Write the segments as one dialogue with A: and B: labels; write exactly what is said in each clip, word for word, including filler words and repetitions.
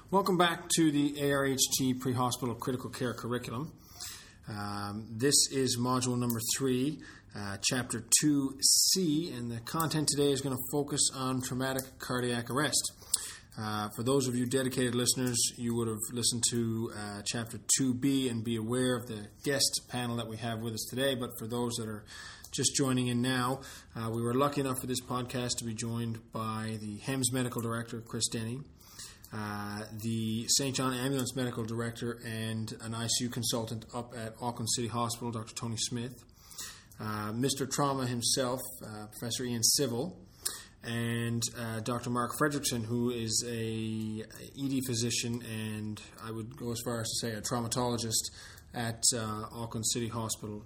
A: Welcome back to the A R H T Pre-Hospital Critical Care Curriculum. Um, this is module number three, uh, chapter two C, and the content today is going to focus on traumatic cardiac arrest. Uh, for those of you dedicated listeners, you would have listened to uh, chapter two B and be aware of the guest panel that we have with us today, but for those that are just joining in now, uh, we were lucky enough for this podcast to be joined by the H E M S Medical Director, Chris Denny, Uh, the Saint John Ambulance Medical Director and an I C U consultant up at Auckland City Hospital, Doctor Tony Smith, uh, Mister Trauma himself, uh, Professor Ian Civil, and uh, Doctor Mark Fredrickson, who is a E D physician and I would go as far as to say a traumatologist at uh, Auckland City Hospital.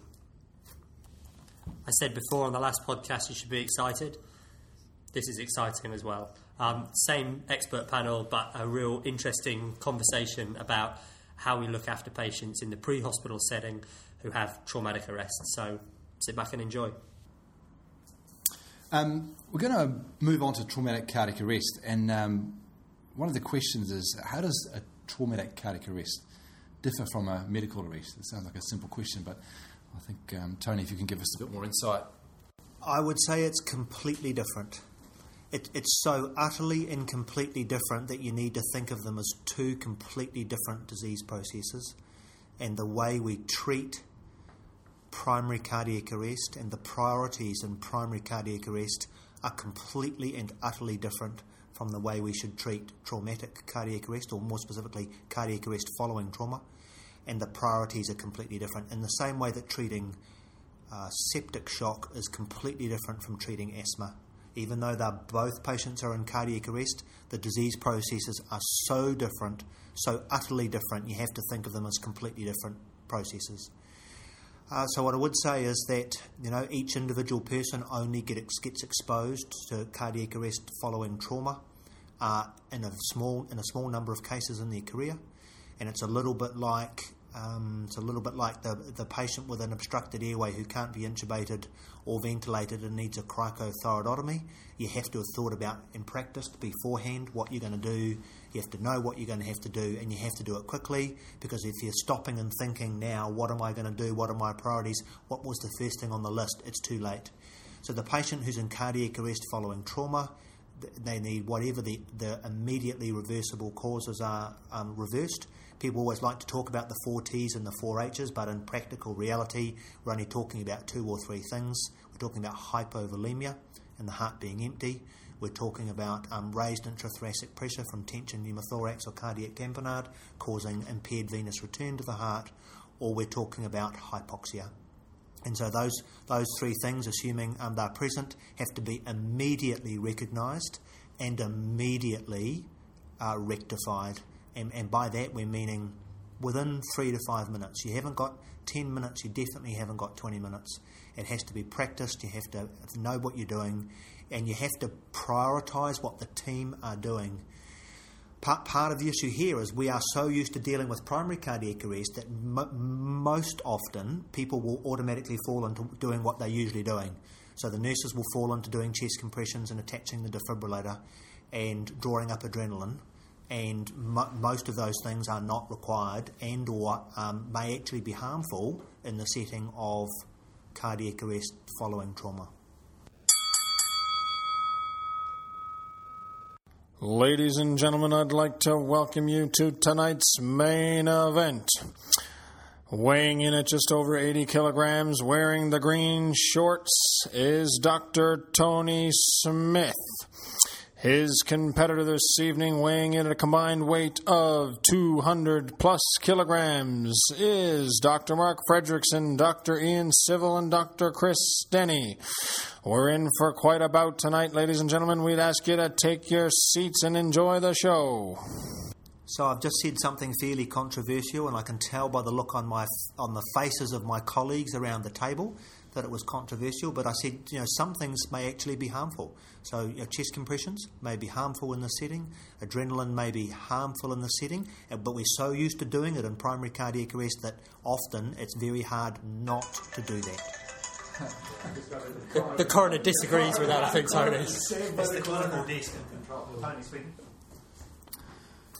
B: I said before on the last podcast you should be excited. This is exciting as well. Um, same expert panel, but a real interesting conversation about how we look after patients in the pre-hospital setting who have traumatic arrest. So sit back and enjoy.
C: Um, we're going to move on to traumatic cardiac arrest. And um, one of the questions is, how does a traumatic cardiac arrest differ from a medical arrest? It sounds like a simple question, but I think, um, Tony, if you can give us a bit more insight.
D: I would say it's completely different. It, it's so utterly and completely different that you need to think of them as two completely different disease processes, and the way we treat primary cardiac arrest and the priorities in primary cardiac arrest are completely and utterly different from the way we should treat traumatic cardiac arrest, or more specifically cardiac arrest following trauma, and the priorities are completely different in the same way that treating uh, septic shock is completely different from treating asthma. Even though they're both patients are in cardiac arrest, the disease processes are so different, so utterly different, you have to think of them as completely different processes. Uh, so what I would say is that, you know, each individual person only get, gets exposed to cardiac arrest following trauma uh, in a small in a small number of cases in their career, and it's a little bit like Um, it's a little bit like the the patient with an obstructed airway who can't be intubated or ventilated and needs a cricothyroidotomy. You have to have thought about in practice beforehand what you're going to do. You have to know what you're going to have to do, and you have to do it quickly, because if you're stopping and thinking now, what am I going to do, what are my priorities, what was the first thing on the list, it's too late. So the patient who's in cardiac arrest following trauma, they need whatever the, the immediately reversible causes are um, reversed. People always like to talk about the four T's and the four H's, but in practical reality, we're only talking about two or three things. We're talking about hypovolemia and the heart being empty. We're talking about um, raised intrathoracic pressure from tension pneumothorax or cardiac tamponade causing impaired venous return to the heart, or we're talking about hypoxia. And so those those three things, assuming um, they're present, have to be immediately recognised and immediately uh, rectified. And, and by that we're meaning within three to five minutes. You haven't got ten minutes, you definitely haven't got twenty minutes. It has to be practiced, you have to know what you're doing, and you have to prioritise what the team are doing. Part, part of the issue here is we are so used to dealing with primary cardiac arrest that mo- most often people will automatically fall into doing what they're usually doing. So the nurses will fall into doing chest compressions and attaching the defibrillator and drawing up adrenaline, and mo- most of those things are not required and or um, may actually be harmful in the setting of cardiac arrest following trauma.
A: Ladies and gentlemen, I'd like to welcome you to tonight's main event. Weighing in at just over eighty kilograms, wearing the green shorts, is Doctor Tony Smith. His competitor this evening, weighing in at a combined weight of two hundred plus kilograms, is Doctor Mark Fredrickson, Doctor Ian Civil, and Doctor Chris Denny. We're in for quite a bout tonight, ladies and gentlemen. We'd ask you to take your seats and enjoy the show.
D: So I've just said something fairly controversial, and I can tell by the look on my on the faces of my colleagues around the table that it was controversial, but I said, you know, some things may actually be harmful. So you know, chest compressions may be harmful in the setting, adrenaline may be harmful in the setting, but we're so used to doing it in primary cardiac arrest that often it's very hard not to do that.
B: The, the coroner disagrees with that, I think, Tony.
D: It's the clinical desk in control. Tony speaking.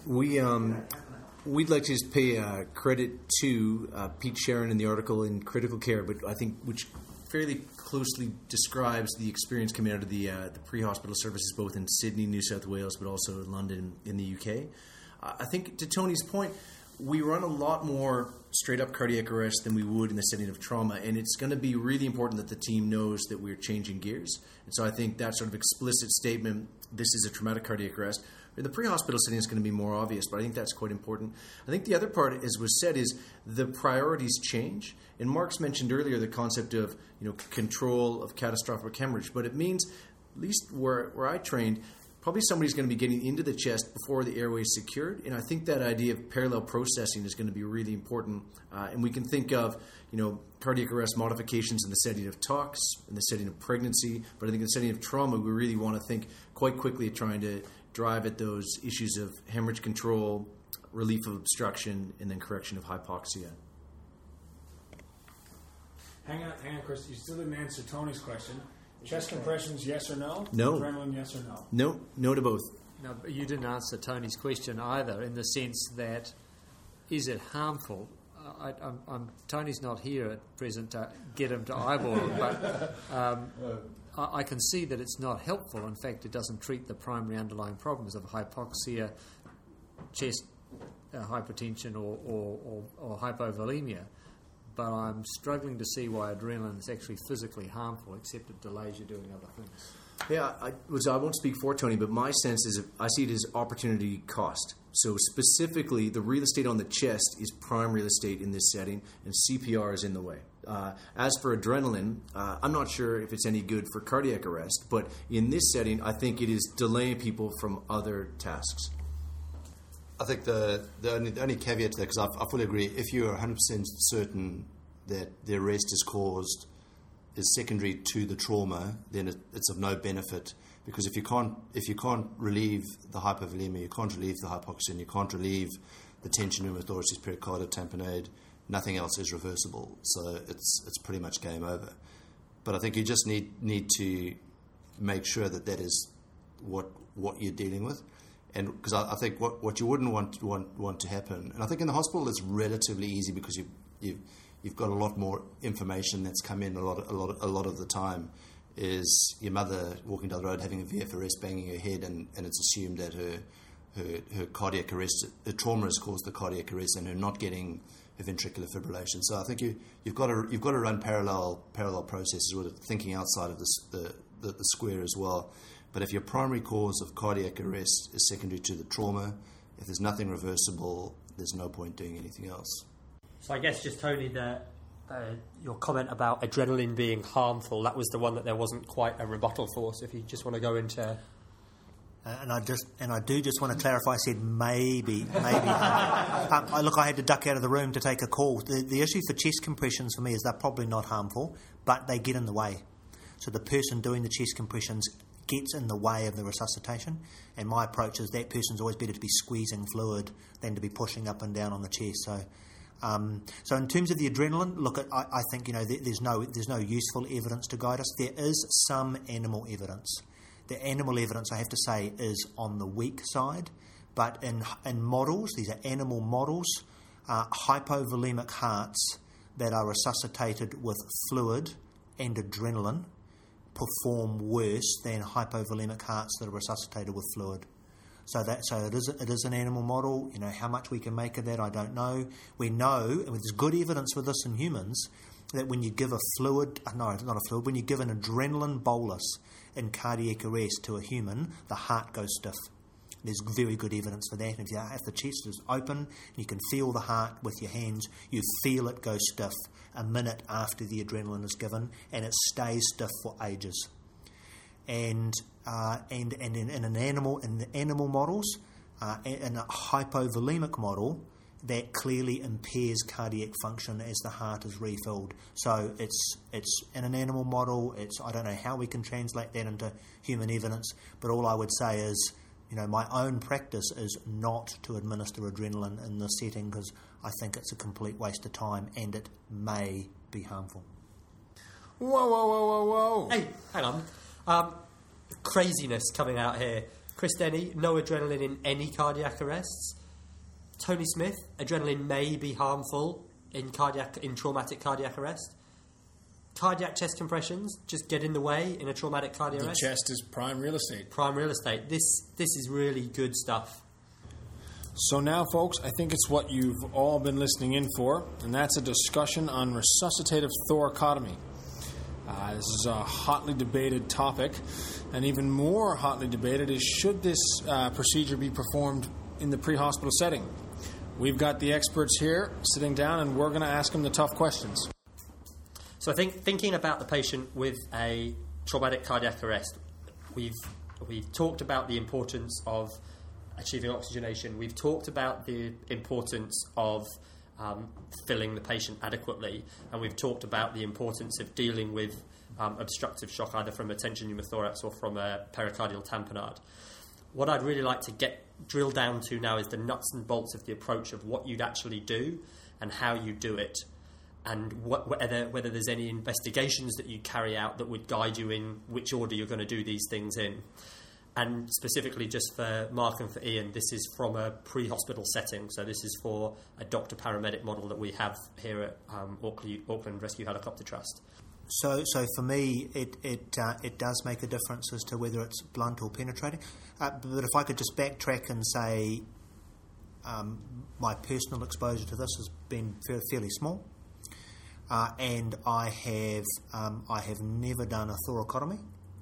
E: we um, we'd like to just pay uh, credit to uh, Pete Sharon in the article in Critical Care, but I think which fairly closely describes the experience coming out of the uh, the pre-hospital services both in Sydney, New South Wales, but also in London in the U K. Uh, I think to Tony's point, we run a lot more straight-up cardiac arrest than we would in the setting of trauma, and it's going to be really important that the team knows that we're changing gears. And so I think that sort of explicit statement, this is a traumatic cardiac arrest, in the pre-hospital setting is going to be more obvious, but I think that's quite important. I think the other part, as was said, is the priorities change. And Mark's mentioned earlier the concept of, you know, control of catastrophic hemorrhage, but it means, at least where, where I trained, probably somebody's going to be getting into the chest before the airway is secured. And I think that idea of parallel processing is going to be really important. Uh, and we can think of, you know, cardiac arrest modifications in the setting of tox, in the setting of pregnancy. But I think in the setting of trauma, we really want to think quite quickly of trying to drive at those issues of hemorrhage control, relief of obstruction, and then correction of hypoxia.
A: Hang on, hang on, Chris. You still didn't answer Tony's question. Chest compressions, yes or no?
E: No.
A: Adrenaline, yes or no?
E: No, no to both.
F: No, but you didn't answer Tony's question either, in the sense that, is it harmful? I, I'm, I'm, Tony's not here at present to get him to eyeball him, but um, I, I can see that it's not helpful. In fact, it doesn't treat the primary underlying problems of hypoxia, chest uh, hypertension, or, or, or, or hypovolemia. But I'm struggling to see why adrenaline is actually physically harmful, except it delays you doing other things.
E: Yeah, I, so I won't speak for Tony, but my sense is I see it as opportunity cost. So specifically, the real estate on the chest is prime real estate in this setting, and C P R is in the way. Uh, as for adrenaline, uh, I'm not sure if it's any good for cardiac arrest, but in this setting, I think it is delaying people from other tasks.
G: I think the the only, the only caveat to that, because I, I fully agree, if you're one hundred percent certain that the arrest is caused, is secondary to the trauma, then it, it's of no benefit, because if you can't if you can't relieve the hypovolemia, you can't relieve the hypoxia, and you can't relieve the tension pneumothorax, pericardial tamponade, nothing else is reversible. So it's it's pretty much game over. But I think you just need need to make sure that that is what what you're dealing with. And because I, I think what, what you wouldn't want, want want to happen, and I think in the hospital it's relatively easy because you you you've got a lot more information that's come in a lot a lot a lot of the time. Is your mother walking down the road having a V F arrest, banging her head, and, and it's assumed that her her her cardiac arrest, her trauma has caused the cardiac arrest, and her not getting her ventricular fibrillation. So I think you you've got to you've got to run parallel parallel processes with it, thinking outside of this, the, the the square as well. But if your primary cause of cardiac arrest is secondary to the trauma, if there's nothing reversible, there's no point doing anything else.
B: So I guess just Tony, the, uh, your comment about adrenaline being harmful, that was the one that there wasn't quite a rebuttal for. So if you just want to go into...
D: Uh, and I just and I do just want to clarify. I said maybe, maybe. um, I, look, I had to duck out of the room to take a call. The, the issue for chest compressions for me is they're probably not harmful, but they get in the way. So the person doing the chest compressions gets in the way of the resuscitation, and my approach is that person's always better to be squeezing fluid than to be pushing up and down on the chest. So, um, so in terms of the adrenaline, look, I, I think you know there, there's no there's no useful evidence to guide us. There is some animal evidence. The animal evidence, I have to say, is on the weak side, but in in models, these are animal models, uh, hypovolemic hearts that are resuscitated with fluid and adrenaline perform worse than hypovolemic hearts that are resuscitated with fluid. So that so it is it is an animal model. You know how much we can make of that, I don't know. We know, and there's good evidence for this in humans, that when you give a fluid, no, not a fluid, when you give an adrenaline bolus in cardiac arrest to a human, the heart goes stiff. There's very good evidence for that. If, you, if the chest is open and you can feel the heart with your hands, you feel it go stiff a minute after the adrenaline is given, and it stays stiff for ages. And uh, and and in, in an animal in the animal models, uh, in a hypovolemic model, that clearly impairs cardiac function as the heart is refilled. So it's it's in an animal model. It's I don't know how we can translate that into human evidence, but all I would say is, you know, my own practice is not to administer adrenaline in this setting because I think it's a complete waste of time and it may be harmful.
A: Whoa, whoa, whoa, whoa, whoa.
B: Hey, hang on. Um, craziness coming out here. Chris Denny, no adrenaline in any cardiac arrests. Tony Smith, adrenaline may be harmful in cardiac in traumatic cardiac arrest. Cardiac chest compressions just get in the way in a traumatic cardiac
A: The
B: arrest.
A: chest is prime real estate.
B: Prime real estate. This this is really good stuff.
A: So now, folks, I think it's what you've all been listening in for, and that's a discussion on resuscitative thoracotomy. Uh, this is a hotly debated topic, and even more hotly debated is should this uh, procedure be performed in the pre-hospital setting? We've got the experts here sitting down, and we're going to ask them the tough questions.
B: So I think thinking about the patient with a traumatic cardiac arrest, we've we've talked about the importance of achieving oxygenation. We've talked about the importance of um, filling the patient adequately, and we've talked about the importance of dealing with um, obstructive shock, either from a tension pneumothorax or from a pericardial tamponade. What I'd really like to get drill down to now is the nuts and bolts of the approach of what you'd actually do and how you do it, and what, whether whether there's any investigations that you carry out that would guide you in which order you're going to do these things in. And specifically just for Mark and for Ian, this is from a pre-hospital setting. So this is for a doctor-paramedic model that we have here at um, Auckland, Auckland Rescue Helicopter Trust.
D: So, so for me, it it uh, it does make a difference as to whether it's blunt or penetrating. Uh, but if I could just backtrack and say, um, my personal exposure to this has been fairly, fairly small, uh, and I have um, I have never done a thoracotomy.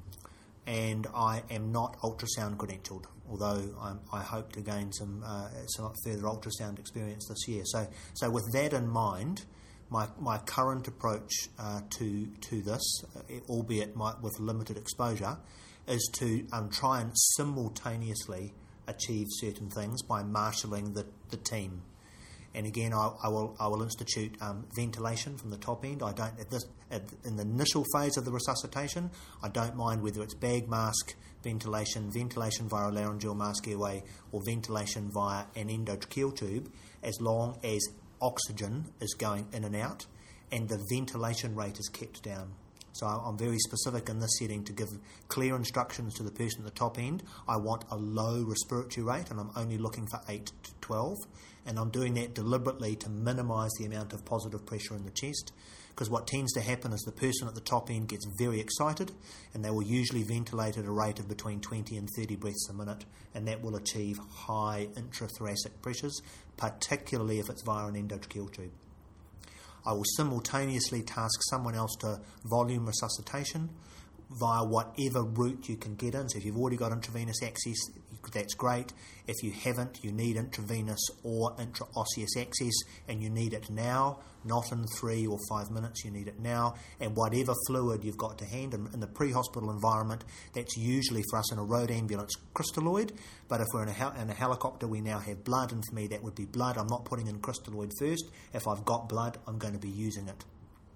D: And I am not ultrasound credentialed, although I'm, I hope to gain some uh, some further ultrasound experience this year. So, so with that in mind, my my current approach uh, to to this, albeit my, with limited exposure, is to um, try and simultaneously achieve certain things by marshalling the, the team. And again, I, I will I will institute um, ventilation from the top end. I don't at this at, in the initial phase of the resuscitation. I don't mind whether it's bag mask ventilation, ventilation via a laryngeal mask airway, or ventilation via an endotracheal tube, as long as oxygen is going in and out, and the ventilation rate is kept down. So I'm very specific in this setting to give clear instructions to the person at the top end. I want a low respiratory rate, and I'm only looking for eight to twelve. And I'm doing that deliberately to minimise the amount of positive pressure in the chest, because what tends to happen is the person at the top end gets very excited, and they will usually ventilate at a rate of between twenty and thirty breaths a minute, and that will achieve high intrathoracic pressures, particularly if it's via an endotracheal tube. I will simultaneously task someone else to volume resuscitation via whatever route you can get in. So if you've already got intravenous access, that's great. If you haven't, you need intravenous or intraosseous access, and you need it now, not in three or five minutes, you need it now. And whatever fluid you've got to hand, in, in the pre-hospital environment, that's usually for us in a road ambulance crystalloid, but if we're in a, hel- in a helicopter, we now have blood, and for me that would be blood. I'm not putting in crystalloid first. If I've got blood, I'm going to be using it.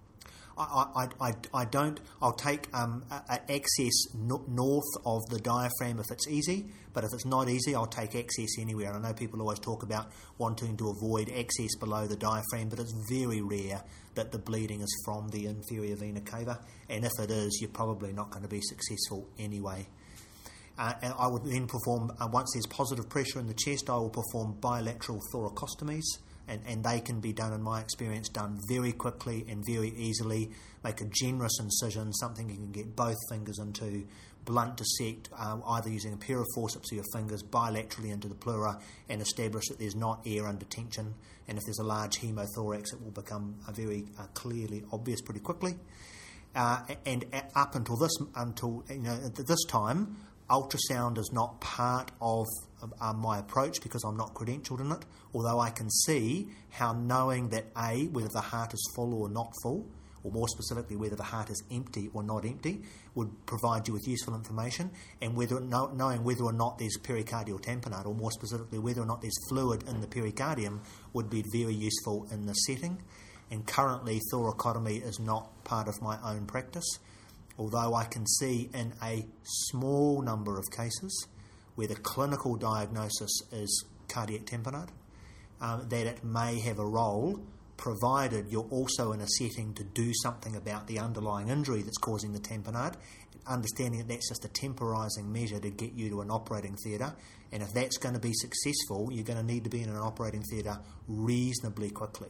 D: I, I, I, I don't, I'll take um, a, a access no, north of the diaphragm if it's easy, but if it's not easy, I'll take access anywhere. I know people always talk about wanting to avoid access below the diaphragm, but it's very rare that the bleeding is from the inferior vena cava, and if it is, you're probably not going to be successful anyway. Uh, and I would then perform, uh, once there's positive pressure in the chest, I will perform bilateral thoracostomies. And, and they can be done, in my experience, done very quickly and very easily. Make a generous incision, something you can get both fingers into, blunt dissect, uh, either using a pair of forceps or your fingers bilaterally into the pleura, and establish that there's not air under tension. And if there's a large hemothorax, it will become uh, very uh, clearly obvious pretty quickly. Uh, and up until this, until you know, at this time, ultrasound is not part of uh, my approach because I'm not credentialed in it, although I can see how knowing that A, whether the heart is full or not full, or more specifically whether the heart is empty or not empty, would provide you with useful information, and whether know, knowing whether or not there's pericardial tamponade, or more specifically whether or not there's fluid in the pericardium, would be very useful in this setting. And currently thoracotomy is not part of my own practice, although I can see in a small number of cases where the clinical diagnosis is cardiac tamponade, um, that it may have a role, provided you're also in a setting to do something about the underlying injury that's causing the tamponade, understanding that that's just a temporising measure to get you to an operating theatre, and if that's going to be successful, you're going to need to be in an operating theatre reasonably quickly.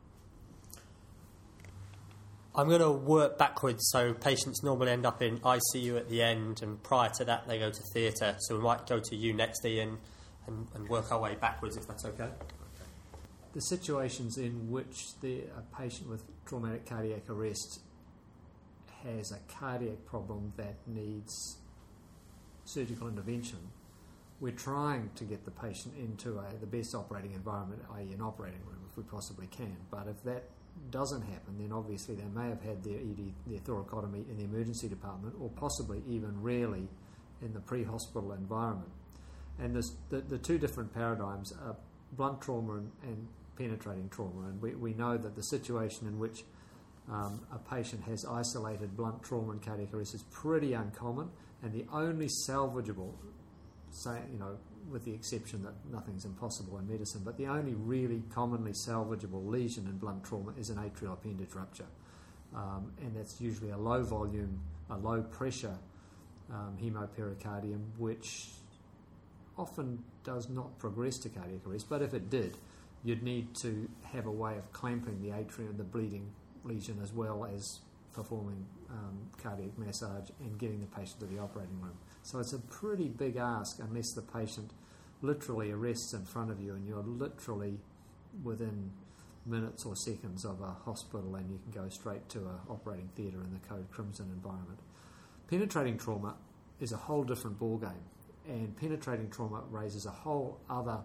B: I'm going to work backwards, so patients normally end up in I C U at the end, and prior to that they go to theatre, so we might go to you next, Ian, and, and work our way backwards, if that's okay.
F: The situations in which the, a patient with traumatic cardiac arrest has a cardiac problem that needs surgical intervention, we're trying to get the patient into a, the best operating environment, that is an operating room, if we possibly can. But if that doesn't happen, then obviously they may have had their E D, their thoracotomy in the emergency department, or possibly even rarely in the pre-hospital environment. And this, the, the two different paradigms are blunt trauma and, and penetrating trauma. And we, we know that the situation in which um, a patient has isolated blunt trauma and cardiac arrest is pretty uncommon, and the only salvageable, say, you know, with the exception that nothing's impossible in medicine, but the only really commonly salvageable lesion in blunt trauma is an atrial appendage rupture. Um, and that's usually a low volume, a low pressure um, hemopericardium, which often does not progress to cardiac arrest, but if it did, you'd need to have a way of clamping the atrium, the bleeding lesion, as well as performing um, cardiac massage and getting the patient to the operating room. So it's a pretty big ask unless the patient literally arrests in front of you and you're literally within minutes or seconds of a hospital and you can go straight to an operating theatre in the Code Crimson environment. Penetrating trauma is a whole different ballgame, and penetrating trauma raises a whole other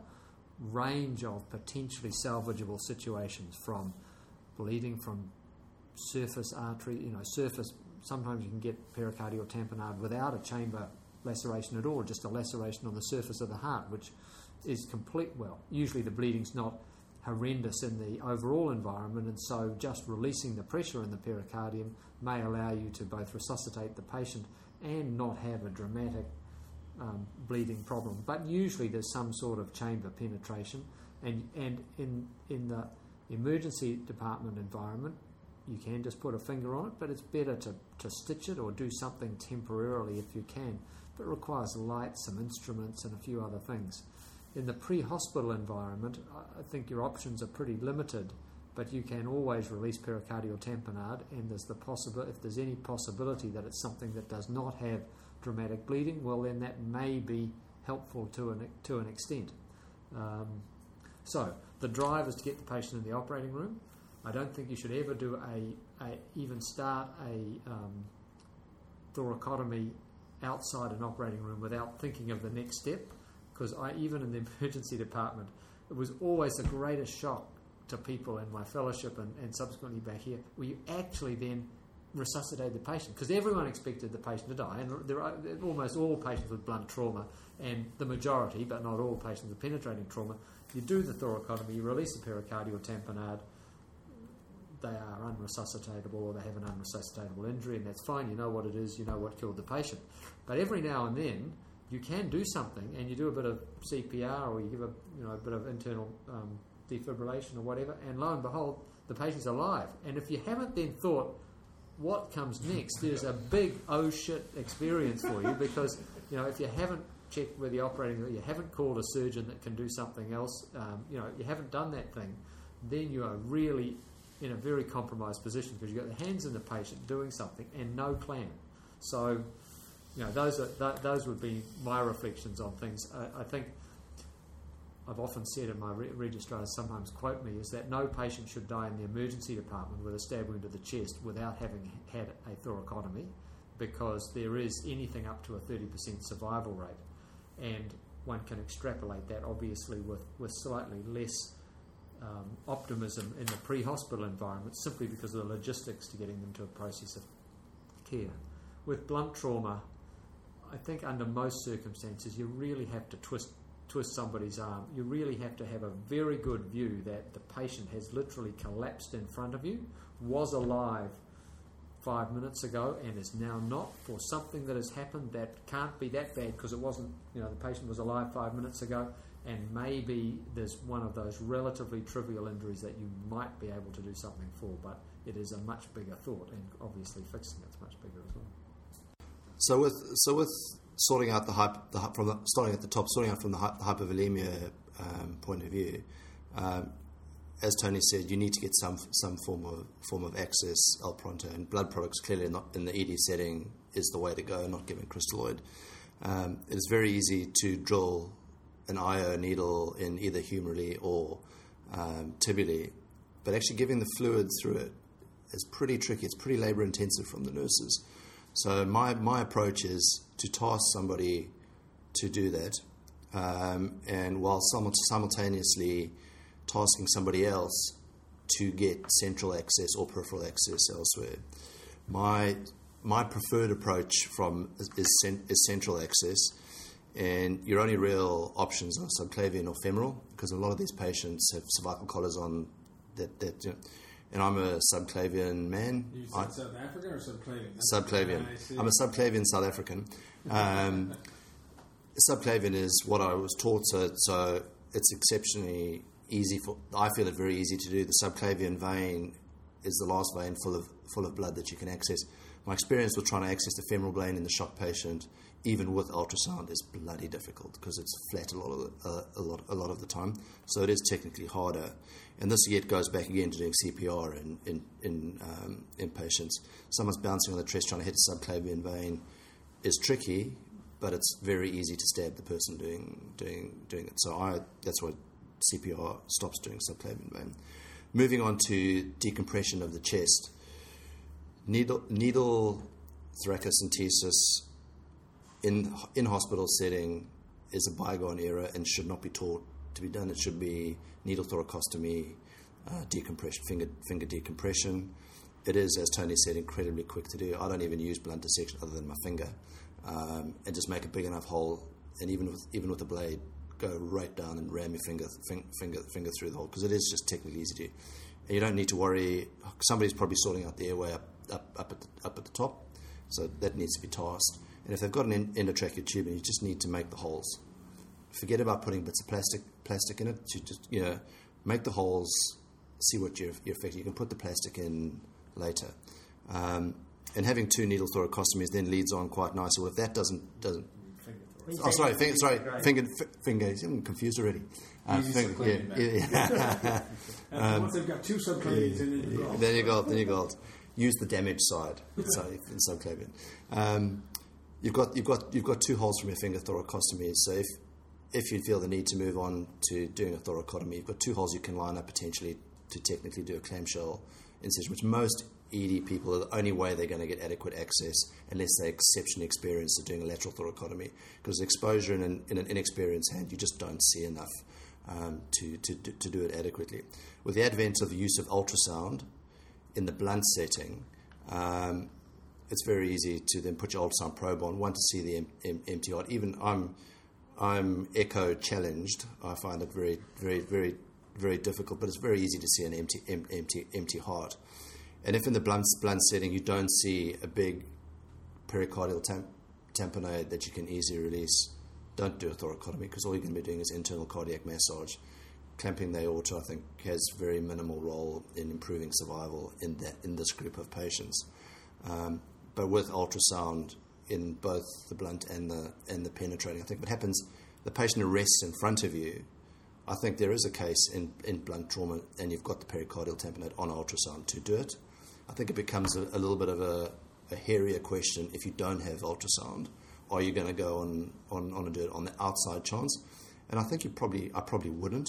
F: range of potentially salvageable situations, from bleeding from surface artery, you know, surface, sometimes you can get pericardial tamponade without a chamber laceration at all, just a laceration on the surface of the heart, which is complete, well, usually the bleeding's not horrendous in the overall environment, and so just releasing the pressure in the pericardium may allow you to both resuscitate the patient and not have a dramatic um, bleeding problem. But usually there's some sort of chamber penetration, and, and in, in the emergency department environment, you can just put a finger on it, but it's better to, to stitch it or do something temporarily if you can. But it requires lights, some instruments, and a few other things. In the pre-hospital environment, I think your options are pretty limited, but you can always release pericardial tamponade, and there's the possibility, if there's any possibility that it's something that does not have dramatic bleeding, well then that may be helpful to an, to an extent. Um, so the drive is to get the patient in the operating room. I don't think you should ever do a, a even start a um, thoracotomy outside an operating room without thinking of the next step, because I, even in the emergency department, it was always the greatest shock to people in my fellowship and, and subsequently back here, where you actually then resuscitate the patient, because everyone expected the patient to die, and there are almost all patients with blunt trauma, and the majority, but not all patients with penetrating trauma, you do the thoracotomy, you release the pericardial tamponade, they are unresuscitatable or they have an unresuscitatable injury, and that's fine, you know what it is, you know what killed the patient. But every now and then you can do something, and you do a bit of C P R, or you give a you know a bit of internal um, defibrillation or whatever, and lo and behold, the patient's alive. And if you haven't then thought what comes next, there's a big oh shit experience for you, because you know if you haven't checked with the operating room, you haven't called a surgeon that can do something else, um, you know you haven't done that thing, then you are really in a very compromised position, because you've got the hands in the patient doing something and no plan. So, you know, those are th- those would be my reflections on things. I, I think I've often said, and my re- registrars sometimes quote me, is that no patient should die in the emergency department with a stab wound to the chest without having had a thoracotomy, because there is anything up to a thirty percent survival rate, and one can extrapolate that obviously with, with slightly less Um, optimism in the pre-hospital environment, simply because of the logistics to getting them to a process of care. With blunt trauma, I think under most circumstances you really have to twist twist somebody's arm. You really have to have a very good view that the patient has literally collapsed in front of you, was alive five minutes ago and is now not, for something that has happened that can't be that bad, because it wasn't, you know, the patient was alive five minutes ago, and maybe there's one of those relatively trivial injuries that you might be able to do something for, but it is a much bigger thought, and obviously fixing it's much bigger as well.
G: So with so with sorting out the, hype, the from the, starting at the top, sorting out from the, hy- the hypovolemia um, point of view, um, as Tony said, you need to get some some form of form of access L pronto, and blood products clearly not in the E D setting is the way to go, not giving crystalloid. Um, it is very easy to drill an I O needle in either humorally or um, tibially, but actually giving the fluid through it is pretty tricky. It's pretty labour intensive from the nurses. So my, my approach is to task somebody to do that, um, and while simultaneously tasking somebody else to get central access or peripheral access elsewhere. My my preferred approach from is, is, is central access, and your only real options are subclavian or femoral, because a lot of these patients have cervical collars on that, that you know, and I'm a subclavian man.
A: You said
G: I,
A: South African or subclavian?
G: Subclavian.
A: Ah,
G: I'm a subclavian South African. Um, subclavian is what I was taught, so, so it's exceptionally easy for. I feel it very easy to do. The subclavian vein is the last vein full of full of blood that you can access. My experience with trying to access the femoral vein in the shock patient, even with ultrasound, is bloody difficult because it's flat a lot of the, uh, a lot a lot of the time. So it is technically harder. And this yet goes back again to doing C P R in in in, um, in patients. Someone's bouncing on the chest trying to hit a subclavian vein is tricky, but it's very easy to stab the person doing doing doing it. So I that's why C P R stops doing subclavian vein. Moving on to decompression of the chest. Needle, needle thoracentesis in in hospital setting is a bygone era and should not be taught to be done. It should be needle thoracostomy, uh, decompression, finger finger decompression. It is, as Tony said, incredibly quick to do. I don't even use blunt dissection other than my finger, um, and just make a big enough hole, and even with even with a blade, go right down and ram your finger finger finger through the hole, because it is just technically easy to do. And you don't need to worry. Somebody's probably sorting out the airway up up up at the, up at the top, so that needs to be tasked. And if they've got an endotracheal tubing, you just need to make the holes. Forget about putting bits of plastic plastic in it. You just you know make the holes, see what you're, you're affecting. You can put the plastic in later. Um, and having two needle thoracostomies then leads on quite nicely. Well, if that doesn't doesn't oh sorry finger, sorry finger f- finger I'm confused already. Uh, finger, yeah, yeah.
A: um, once they've got two subclavians,
G: yeah,
A: then you go.
G: Then you go. Then you go. Use the damaged side. So in subclavian, um, you've got you've got you've got two holes from your finger thoracostomies. So if if you feel the need to move on to doing a thoracotomy, you've got two holes you can line up potentially to technically do a clamshell incision, which most E D people are the only way they're going to get adequate access unless they're exceptionally experienced at doing a lateral thoracotomy, because exposure in an, in an inexperienced hand, you just don't see enough um, to, to, to do it adequately. With the advent of the use of ultrasound in the blunt setting, um, it's very easy to then put your ultrasound probe on, one, to see the em- em- empty heart. Even I'm, I'm echo challenged. I find it very, very, very, very difficult, but it's very easy to see an empty, em- empty, empty heart. And if in the blunt, blunt setting you don't see a big pericardial tam- tamponade that you can easily release, don't do a thoracotomy, because all you're going to be doing is internal cardiac massage. Clamping the aorta, I think, has very minimal role in improving survival in that in this group of patients. Um, but with ultrasound in both the blunt and the and the penetrating, I think what happens, the patient arrests in front of you. I think there is a case in, in blunt trauma, and you've got the pericardial tamponade on ultrasound to do it. I think it becomes a, a little bit of a, a hairier question if you don't have ultrasound. Are you going to go on, on, on and do it on the outside chance? And I think you probably I probably wouldn't,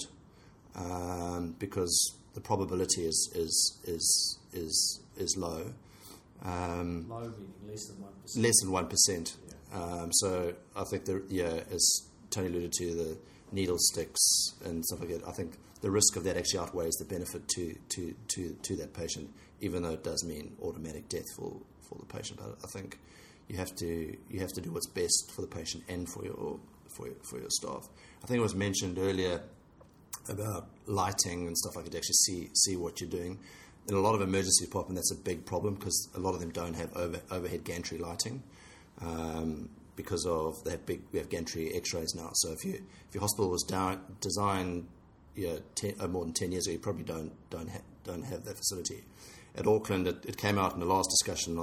G: um, because the probability is is is is, is low. Um,
F: Low meaning less than one percent.
G: less than one percent. Yeah. Um, so I think the yeah, as Tony alluded to, the needle sticks and stuff like that, I think the risk of that actually outweighs the benefit to, to, to, to that patient, even though it does mean automatic death for, for the patient. But I think you have to you have to do what's best for the patient and for your for your, for your staff. I think it was mentioned earlier about lighting and stuff like that to actually see see what you're doing. In a lot of emergency departments, that's a big problem, because a lot of them don't have over, overhead gantry lighting. Um, because of they have big we have gantry X-rays now. So if you if your hospital was down, designed you know, ten, uh, more than ten years ago, you probably don't don't ha- don't have that facility. At Auckland, it, it came out in the last discussion on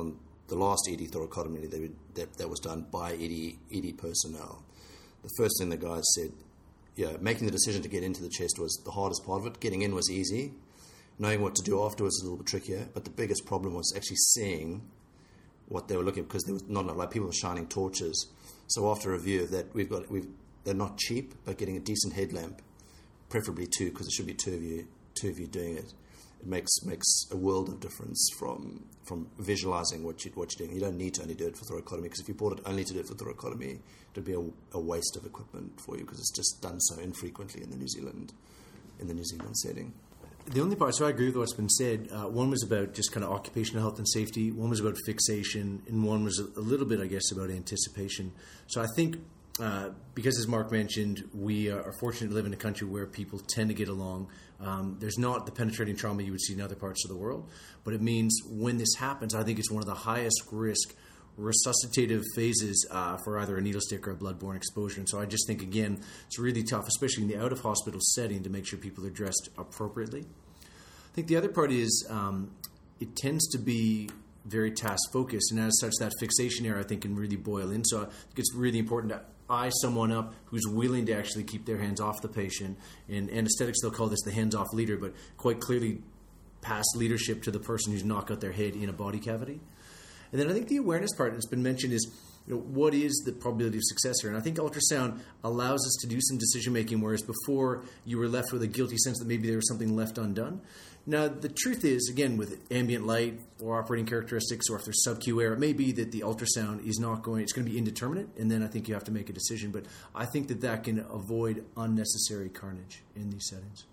G: the last E D thoracotomy they would, that, that was done by E D, E D personnel, the first thing the guys said, yeah, making the decision to get into the chest was the hardest part of it. Getting in was easy. Knowing what to do afterwards was a little bit trickier. But the biggest problem was actually seeing what they were looking at, because there was not enough, like people were shining torches. So after a review of that, we've got we've they're not cheap, but getting a decent headlamp, preferably two, because there should be two of you two of you doing it. It makes makes a world of difference from from visualizing what you what you're doing. You don't need to only do it for thoracotomy, because if you bought it only to do it for thoracotomy, it would be a, a waste of equipment for you, because it's just done so infrequently in the New Zealand in the New Zealand setting.
E: The only part, so I agree with what's been said. Uh, one was about just kind of occupational health and safety. One was about fixation, and one was a, a little bit, I guess, about anticipation. So I think uh, because, as Mark mentioned, we are fortunate to live in a country where people tend to get along. Um, there's not the penetrating trauma you would see in other parts of the world, but it means when this happens, I think it's one of the highest risk resuscitative phases uh, for either a needle stick or a bloodborne exposure. And so I just think, again, it's really tough, especially in the out-of-hospital setting, to make sure people are dressed appropriately. I think the other part is um, it tends to be very task-focused, and as such, that fixation area, I think, can really boil in. So I think it's really important to eye someone up who's willing to actually keep their hands off the patient. In anesthetics, they'll call this the hands-off leader, but quite clearly pass leadership to the person who's not got their head in a body cavity. And then I think the awareness part that's been mentioned is, you know, what is the probability of success here? And I think ultrasound allows us to do some decision-making, whereas before you were left with a guilty sense that maybe there was something left undone. Now, the truth is, again, with ambient light or operating characteristics, or if there's sub-Q air, it may be that the ultrasound is not going, it's going to be indeterminate, and then I think you have to make a decision. But I think that that can avoid unnecessary carnage in these settings.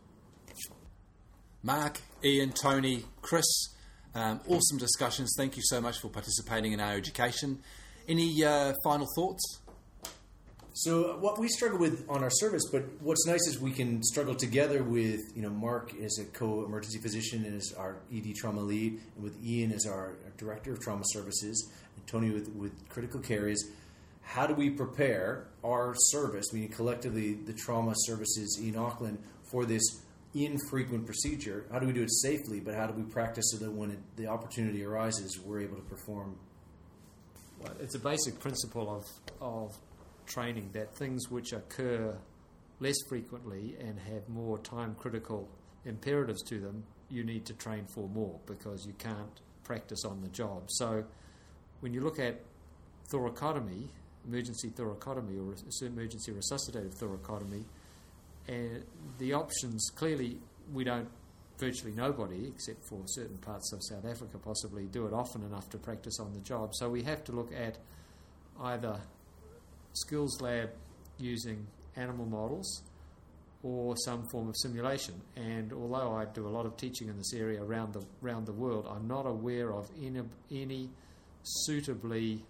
C: Mark, Ian, Tony, Chris, Um, awesome discussions. Thank you so much for participating in our education. Any uh, final thoughts?
E: So what we struggle with on our service, but what's nice is we can struggle together with, you know, Mark as a co-emergency physician and as our E D trauma lead, and with Ian as our, our director of trauma services, and Tony with, with critical care, is how do we prepare our service, meaning collectively the trauma services in Auckland, for this infrequent procedure? How do we do it safely, but how do we practice so that when it, the opportunity arises, we're able to perform?
F: Well, it's a basic principle of, of training that things which occur less frequently and have more time-critical imperatives to them, you need to train for more, because you can't practice on the job. So when you look at thoracotomy, emergency thoracotomy or emergency resuscitative thoracotomy, and the options, clearly we don't, virtually nobody, except for certain parts of South Africa possibly, do it often enough to practice on the job. So we have to look at either skills lab using animal models or some form of simulation. And although I do a lot of teaching in this area around the, around the world, I'm not aware of any, any suitably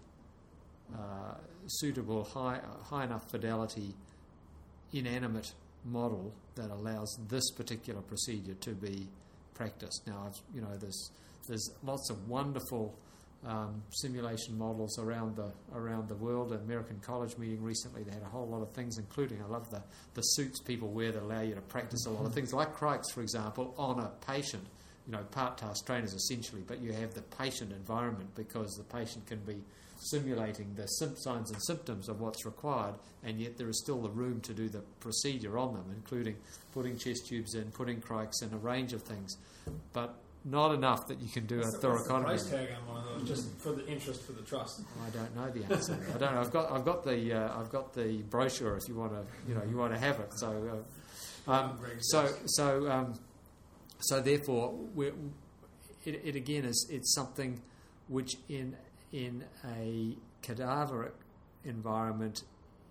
F: uh, suitable, high, high enough fidelity, inanimate model that allows this particular procedure to be practiced. Now, I've, you know, there's there's lots of wonderful um, simulation models around the around the world. An American college meeting recently, they had a whole lot of things, including, I love the the suits people wear that allow you to practice a lot of things, like Crikes, for example, on a patient. You know, part-task trainers essentially, but you have the patient environment, because the patient can be simulating the signs and symptoms of what's required, and yet there is still the room to do the procedure on them, including putting chest tubes in, putting crikes in, a range of things, but not enough that you can do
A: what's
F: a
A: the,
F: thoracotomy.
A: What's the price tag on one of those, just for the interest for the trust?
F: I don't know the answer. I don't know. I've got I've got the uh, I've got the brochure if you want to you know you want to have it. So uh, um, so so um, so therefore we're, it, it again is it's something which in in a cadaver environment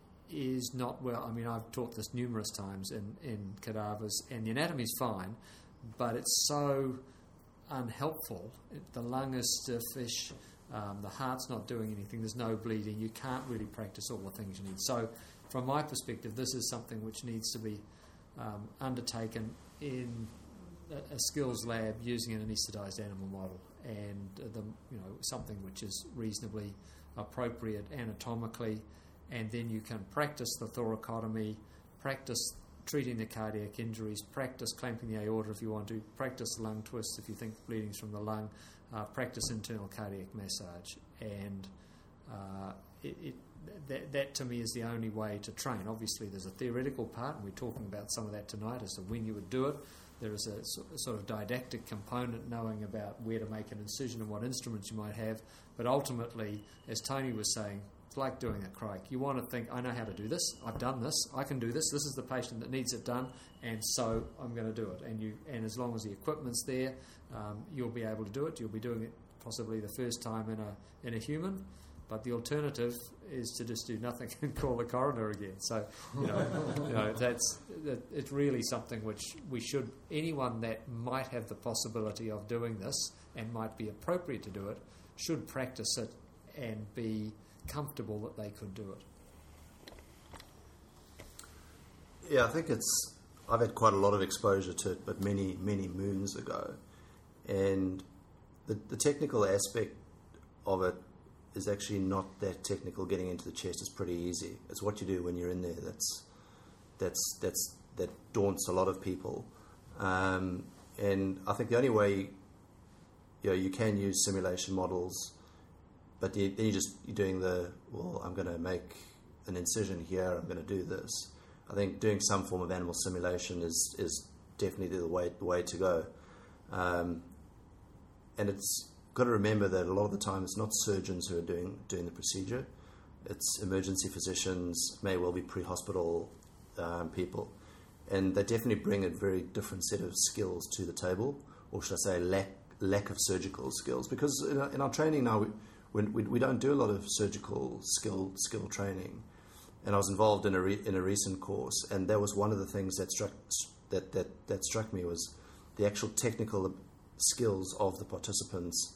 F: is not well. I mean, I've taught this numerous times in, in cadavers, and the anatomy's fine, but it's so unhelpful. It, the lung is stiffish, um, the heart's not doing anything, there's no bleeding, you can't really practice all the things you need. So from my perspective, this is something which needs to be um, undertaken in a, a skills lab using an anaesthetised animal model, and the, you know, something which is reasonably appropriate anatomically, and then you can practice the thoracotomy, practice treating the cardiac injuries, practice clamping the aorta if you want to, practice lung twists if you think bleeding's from the lung, uh, practice internal cardiac massage, and uh, it, it that, that to me is the only way to train. Obviously, there's a theoretical part, and we're talking about some of that tonight as to when you would do it. There is a sort of didactic component, knowing about where to make an incision and what instruments you might have. But ultimately, as Tony was saying, it's like doing a crike. You want to think, I know how to do this. I've done this. I can do this. This is the patient that needs it done, and so I'm going to do it. And you, and as long as the equipment's there, um, you'll be able to do it. You'll be doing it possibly the first time in a in a human. But the alternative is to just do nothing and call the coroner again. So, you know, you know that's that, it's really something which we should, anyone that might have the possibility of doing this and might be appropriate to do it, should practice it and be comfortable that they could do it.
G: Yeah, I think it's. I've had quite a lot of exposure to it, but many, many moons ago, and the, the technical aspect of it is actually not that technical. Getting into the chest is pretty easy. It's what you do when you're in there that's that's that's that daunts a lot of people. Um, and I think the only way, you know, you can use simulation models, but you, then you just you're doing the well. I'm going to make an incision here. I'm going to do this. I think doing some form of animal simulation is is definitely the way the way to go. Um, and it's got to remember that a lot of the time it's not surgeons who are doing doing the procedure. It's emergency physicians, may well be pre-hospital um, people, and they definitely bring a very different set of skills to the table, or should I say lack lack of surgical skills, because in our, in our training now we, we we don't do a lot of surgical skill skill training. And I was involved in a re, in a recent course, and that was one of the things that struck that, that, that struck me was the actual technical skills of the participants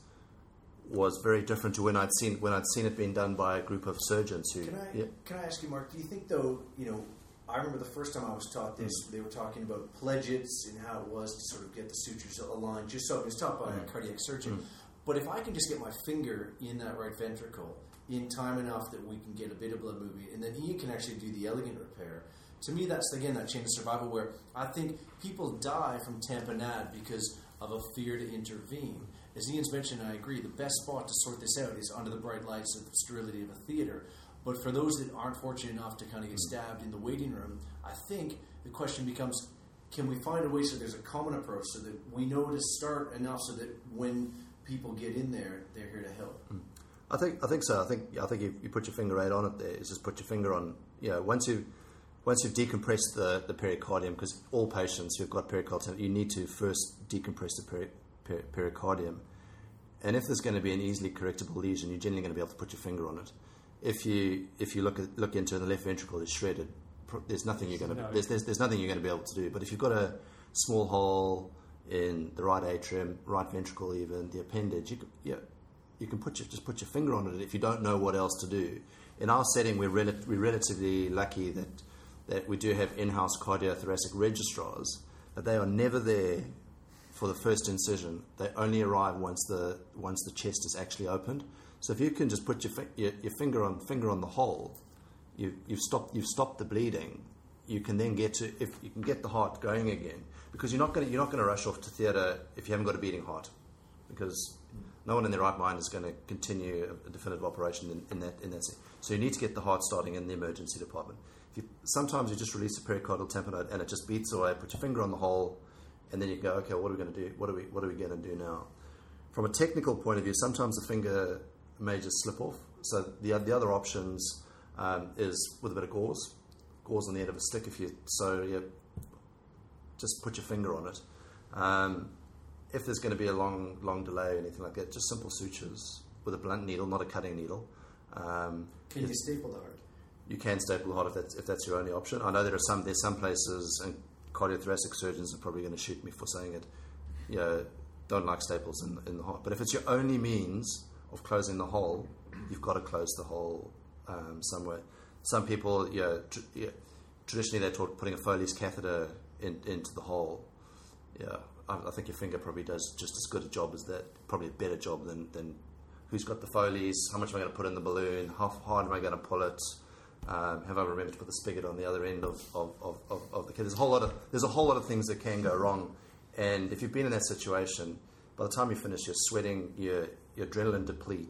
G: was very different to when I'd seen when I'd seen it being done by a group of surgeons who.
H: Can I
G: yeah.
H: can I ask you, Mark? Do you think though, you know, I remember the first time I was taught this, mm. they were talking about pledgets and how it was to sort of get the sutures aligned. Just so it was taught by mm. a cardiac surgeon. Mm. But if I can just get my finger in that right ventricle in time enough that we can get a bit of blood moving, and then Ian can actually do the elegant repair. To me, that's again that chain of survival where I think people die from tamponade because of a fear to intervene. As Ian's mentioned, I agree, the best spot to sort this out is under the bright lights of the sterility of a theatre. But for those that aren't fortunate enough to kind of get stabbed in the waiting room, I think the question becomes, can we find a way so there's a common approach so that we know to start enough so that when people get in there, they're here to help?
G: Mm. I think I think so. I think I think you, you put your finger right on it there. Is just put your finger on, you know, once you once you've decompressed the, the pericardium, because all patients who've got pericarditis, you need to first decompress the peri, peri, pericardium. And if there's going to be an easily correctable lesion, you're generally going to be able to put your finger on it. If you if you look at, look into the left ventricle, it's shredded. There's nothing you're going to there's, there's there's nothing you're going to be able to do. But if you've got a small hole in the right atrium, right ventricle, even the appendage, you can, yeah. You can put your, just put your finger on it if you don't know what else to do. In our setting, we're, rel- we're relatively lucky that, that we do have in-house cardiothoracic registrars, but they are never there for the first incision. They only arrive once the once the chest is actually opened. So if you can just put your fi- your, your finger on finger on the hole, you, you've stopped you've stopped the bleeding. You can then get to if you can get the heart going again, because you're not going you're not going to rush off to theatre if you haven't got a beating heart, because no one in their right mind is going to continue a definitive operation in, in that in that sense. So you need to get the heart starting in the emergency department. If you, sometimes you just release a pericardial tamponade and it just beats away. Put your finger on the hole, and then you go, okay, what are we going to do? What are we what are we going to do now? From a technical point of view, sometimes the finger may just slip off. So the the other options um, is with a bit of gauze, gauze on the end of a stick. If you so you just put your finger on it. Um, If there's going to be a long, long delay or anything like that, just simple sutures with a blunt needle, not a cutting needle. Um,
H: can you staple the heart?
G: You can staple the heart if that's, if that's your only option. I know there are some there's some places, and cardiothoracic surgeons are probably going to shoot me for saying it. You know, don't like staples in, in the heart. But if it's your only means of closing the hole, you've got to close the hole um, somewhere. Some people, you know, tr- yeah, traditionally they're taught putting a Foley's catheter in, into the hole. Yeah. I think your finger probably does just as good a job as that, probably a better job than, than who's got the Foley's, how much am I going to put in the balloon, how hard am I going to pull it, um, have I remembered to put the spigot on the other end of, of, of, of, of the kit. There's a whole lot of there's a whole lot of things that can go wrong, and if you've been in that situation, by the time you finish, you're sweating, your your adrenaline deplete,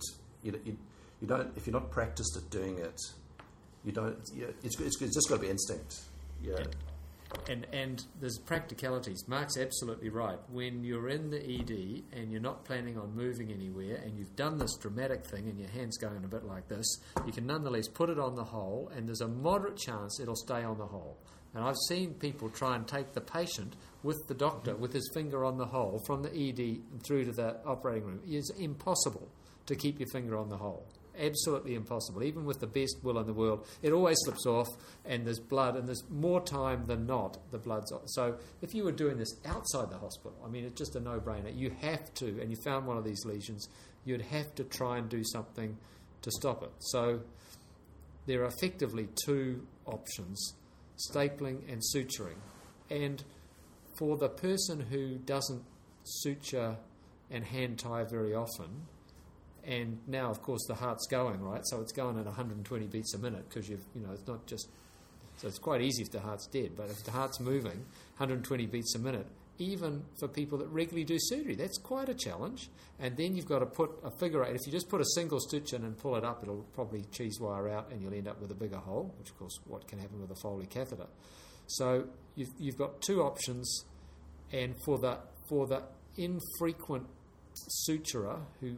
G: you, you, you don't if you're not practiced at doing it, you don't. You, it's, it's it's just got to be instinct. Yeah.
F: And, and and there's practicalities. Mark's absolutely right. When you're in the E D and you're not planning on moving anywhere, and you've done this dramatic thing, and your hand's going a bit like this, you can nonetheless put it on the hole, and there's a moderate chance it'll stay on the hole. And I've seen people try and take the patient with the doctor with his finger on the hole from the E D through to the operating room. It's impossible to keep your finger on the hole. Absolutely impossible. Even with the best will in the world, it always slips off, and there's blood, and there's more time than not the blood's off. So if you were doing this outside the hospital, I mean, it's just a no-brainer. You have to, and you found one of these lesions, you'd have to try and do something to stop it. So there are effectively two options: stapling and suturing. And for the person who doesn't suture and hand tie very often, and now of course the heart's going, right, so it's going at one hundred twenty beats a minute, because you've, you know, it's not just, so it's quite easy if the heart's dead, but if the heart's moving one hundred twenty beats a minute, even for people that regularly do surgery, that's quite a challenge. And then you've got to put a figure eight. If you just put a single stitch in and pull it up, it'll probably cheese wire out, and you'll end up with a bigger hole, which of course what can happen with a Foley catheter. So you've, you've got two options, and for the for the infrequent suturer, who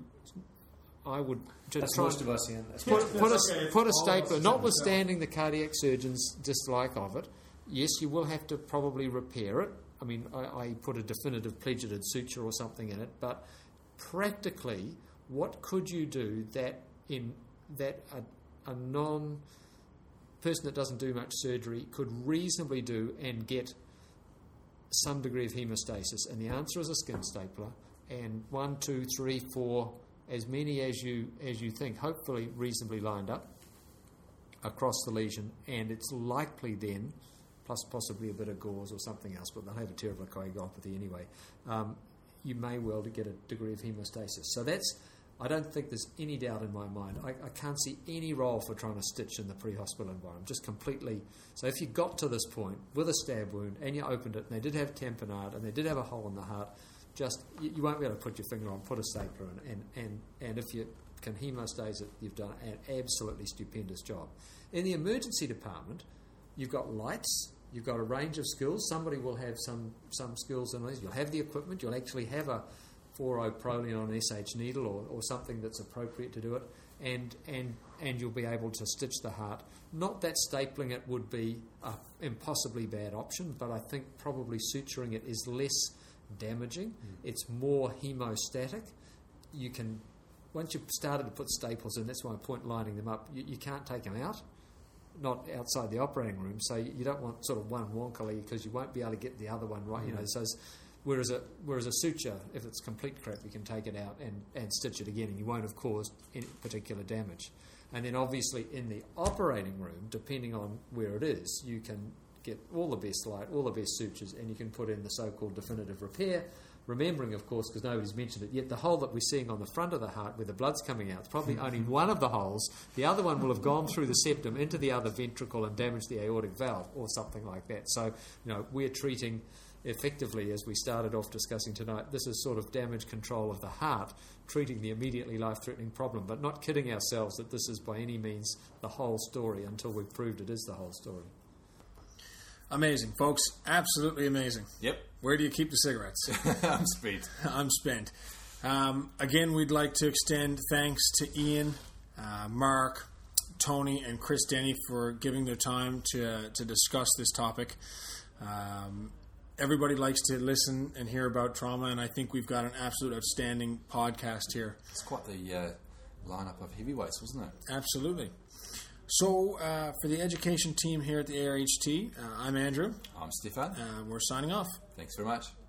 F: I would just
E: That's
F: try
E: most of us, Ian. That's
F: put,
E: most of
F: put,
E: us.
F: a, put a stapler, notwithstanding the cardiac surgeon's dislike of it. Yes, you will have to probably repair it. I mean, I, I put a definitive pleated suture or something in it, but practically, what could you do that in that a, a non person that doesn't do much surgery could reasonably do and get some degree of hemostasis? And the answer is a skin stapler, and one, two, three, four, as many as you as you think, hopefully reasonably lined up across the lesion, and it's likely then, plus possibly a bit of gauze or something else, but they'll have a terrible coagulopathy anyway, um, you may well to get a degree of hemostasis. So that's, I don't think there's any doubt in my mind. I, I can't see any role for trying to stitch in the pre-hospital environment, just completely. So if you got to this point with a stab wound and you opened it and they did have tamponade and they did have a hole in the heart, just, you, you won't be able to put your finger on, put a stapler in, and, and, and if you can hemostase it, you've done an absolutely stupendous job. In the emergency department, you've got lights, you've got a range of skills. Somebody will have some, some skills in these. You'll have the equipment, you'll actually have a four oh Prolian on an S H needle or, or something that's appropriate to do it, and, and, and you'll be able to stitch the heart. Not that stapling it would be an impossibly bad option, but I think probably suturing it is less damaging. Mm. It's more hemostatic. You can, once you've started to put staples in, that's my point, lining them up, you, you can't take them out, not outside the operating room, so you, you don't want sort of one wonkily, because you won't be able to get the other one right. Mm. You know, so whereas a whereas a suture, if it's complete crap, you can take it out and, and stitch it again, and you won't have caused any particular damage. And then obviously in the operating room, depending on where it is, you can get all the best light, all the best sutures, and you can put in the so-called definitive repair, remembering, of course, because nobody's mentioned it yet, the hole that we're seeing on the front of the heart where the blood's coming out, it's probably only one of the holes. The other one will have gone through the septum into the other ventricle and damaged the aortic valve or something like that. So, you know, we're treating effectively, as we started off discussing tonight, this is sort of damage control of the heart, treating the immediately life-threatening problem, but not kidding ourselves that this is by any means the whole story until we've proved it is the whole story.
A: Amazing, folks. Absolutely amazing.
C: Yep.
A: Where do you keep the cigarettes?
C: I'm spent.
A: I'm spent. Um, again, we'd like to extend thanks to Ian, uh, Mark, Tony, and Chris Denny for giving their time to uh, to discuss this topic. Um, everybody likes to listen and hear about trauma, and I think we've got an absolute outstanding podcast here.
C: It's quite the uh, lineup of heavyweights, wasn't it?
A: Absolutely. So, uh, for the education team here at the A R H T, uh, I'm Andrew.
C: I'm Stefan.
A: Uh, we're signing off.
C: Thanks very much.